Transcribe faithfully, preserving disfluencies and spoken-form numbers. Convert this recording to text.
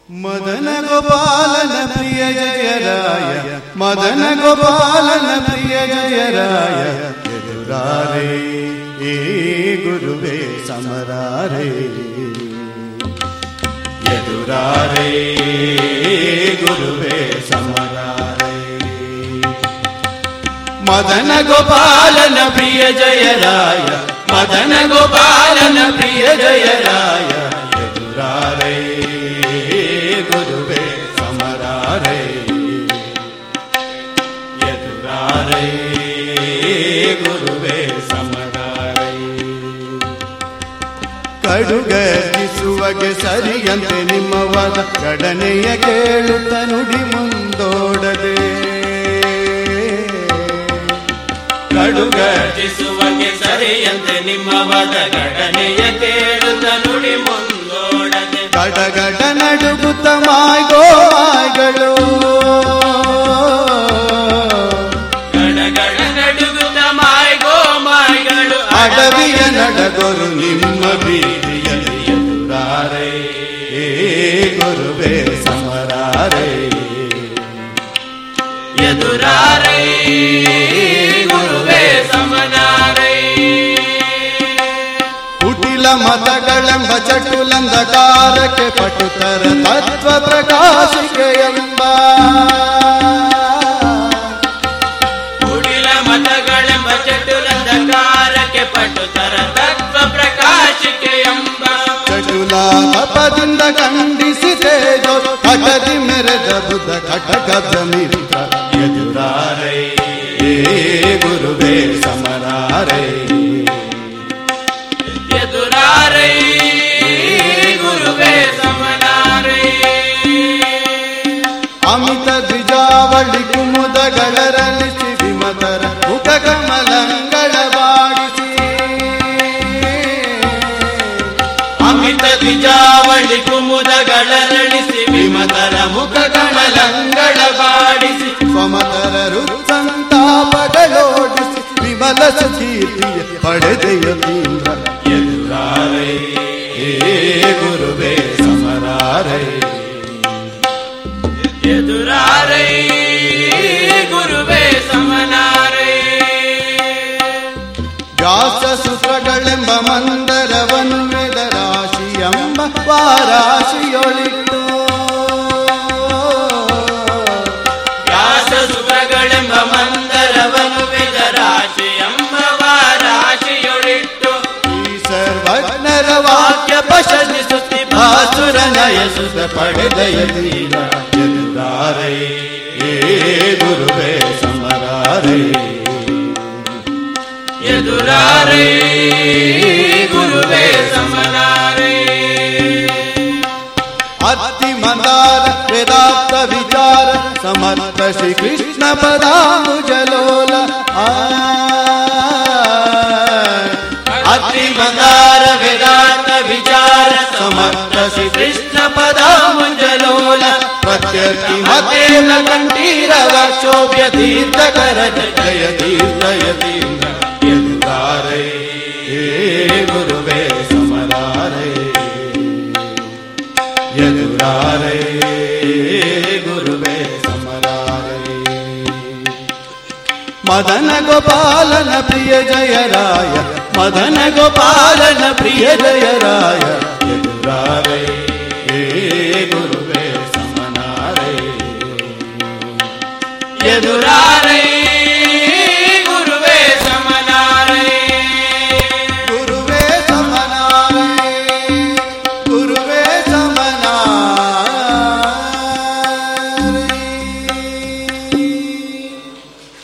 ಮದನ ಗೋಪಾಲನ ಪ್ರಿಯ ಜಯರಾಯ, ಮದನ ಗೋಪಾಲನ ಪ್ರಿಯ ಜಯರಾಯ, ಎದುರಾರೆ ಏ ಗುರುವೇ ಸಮರಾರೆ, ಎದುರಾರೆ ಗುರುವೇ ಸಮರಾರೆ. ಮದನ ಗೋಪಾಲನ ಪ್ರಿಯ ಜಯರಾಯ, ಮದನ ಗೋಪಾಲನ ಪ್ರಿಯ ಜಯರಾಯ, ಎದುರಾರೆ ಗುರುವೇ ಸಮರಾರೆ, ಎದುರಾರೆ ಗುರುವೇ ಸಮರಾರೆ. ಕಡುಗರಿಸುವಗೆ ಸರಿಯಂತೆ ನಿಮ್ಮ ವದ ಗಡನೆಯ ಕೇಳುತ್ತ ನುಡಿ ಮುಂದೋಡದೆ, ಕಡುಗರಿಸುವಗೆ ಸರಿಯಂತೆ ನಿಮ್ಮ ವದ ಗಡನೆಯ ಕೇಳುತ್ತ ನುಡಿ ಮುಂದೋಡದೆ, ಗಡಗಡ ನಡುಗುತ್ತ ಮಾಯ್ಗೋ ಮಾಯ್ಗಳು, ಗಡಗಡ ನಡುಗುತ್ತ ಮಾಯ್ಗೋ ಮಾಯ್ಗಳು, ಅಡವಿಯ ನಡಗೊರು ನಿಮ್ಮ ಬೀದಿಯಲ್ಲಿ, ಎದುರಾರೆ ಏ ಗುರುವೇ ಸಮರಾರೆ, ಎದುರಾರೆ ಗುರುವೇ ಸಮನಾರೆ. ಕುಟಿಲ ಮತಗಳೆಂಬ ಚಟುಲಂಧಕಾರಕ್ಕೆ ಪಟುತರ ತತ್ವ ಪ್ರಕಾಶಿಕೆ ಎಂಬ, ಕುಟಿಲ ಮತಗಳೆಂಬ ಚಟುಲಂಧಕಾರಕ್ಕೆ ಪಟುತರ ತತ್ವ ಪ್ರಕಾಶಿಕೆ ಎಂಬ, ಚಟುಲ ತಪದಿಂದ ಖಂಡಿಸಿದೆಯೋ ಕಟದಿ ಮೆರೆದ ಬುದ್ಧ ಕಟಕದ ಮಿತ್ರ, ಎದುರಾರೆ ಏ ಗುರುವೇ ಸಮರಾರೆ, ಎದುರಾರೆ ಗುರುವೇ ಸಮನಾರೆ. ಅಮಿತ ದ್ವಿಜಾವಳಿ ಕುಮುದಗಳರಲಿಸಿ ವಿಮತರ ಮುಖ ಕಮಲಂಗಳ ಬಾಡಿಸಿ, ಅಮಿತ ದ್ವಿಜಾವಳಿ ಕುಮುದಗಳರಳಿಸಿ ವಿಮತರ ಮುಖ ಕಮಲಂಗಳ ಬಾಡಿಸಿ, ಸ್ವಮತರ ರುತ್ಸಂತಾಪಗಳೋಡಿಸಿ ವಿಮಲ ಸುಕೀರ್ತಿಯ ಪಡೆದೆಯ ತೀವ್ರ, ಎದುರಾರೆ ಏ ಗುರುವೇ ಸಮರಾರೆ, ಎದುರಾರೆ ಗುರುವೇ ಸಮನಾರೆ. ವ್ಯಾಸ ಸೂತ್ರಗಳೆಂಬ ಮಂದರವನ್ನು ವೇದ ರಾಶಿ ಎಂಬ ವಾರಾಶಿಯೊಳಿಟ್ಟು, ವ್ಯಾಸ ಸೂತ್ರಗಳೆಂಬ ಮಂದರವನು ವೇದ ರಾಶಿ ಎಂಬ ವಾರಾಶಿಯೊಳಿಟ್ಟು, ಈ ಸರ್ವಜ್ಞರ ವಾಕ್ಯ ಪ್ರಶಂಸಿಸುತ್ತಿ ಭಾಸುರ ನಯಸುತ್ತ ಪಡೆದಯ ತೀರ, ಎದುರಾರೆ ಏ ಗುರುವೇ ಸಮರಾರೆ, ಎದುರಾರೆ ಗುರುವೇ ಸಮನಾರೆ. ಅತ್ತಿ ಮಂದಾರ ವೇದಾಂತ ವಿಚಾರ ಸಮರ್ಥ ಶ್ರೀ ಕೃಷ್ಣ ಪದಾಂಬುಜಲೋಲ, ಅತಿ ಮಂದಾರ ವೇದಾಂತ ವಿಚಾರ ಸಮರ್ಥ ಶ್ರೀ ಕೃಷ್ಣ ಪದಾಂಬುಜಲೋಲ, ಪ್ರತ್ಯರ್ಥಿ ಮತೇನ ಕಂಠೀರವ ಶೋಭ್ಯ ತೀರ್ಥಕರ ಜಯ ತೀರ್ಥ ಯತೀಂದ್ರ, ಎದುರಾರೆ ಏ ಗುರುವೇ ಸಮರಾರೆ, ಎದುರಾರೆ ಗುರುವೇ ಸಮರಾರೆ. ಮದನ ಗೋಪಾಲನ ಪ್ರಿಯ ಜಯರಾಯ, ಮದನ ಗೋಪಾಲನ ಪ್ರಿಯ ಜಯರಾಯ, ಎದುರಾರೆ ಏ ಗುರುವೇ ಸಮನಾರೆ, ಎದುರಾರೆ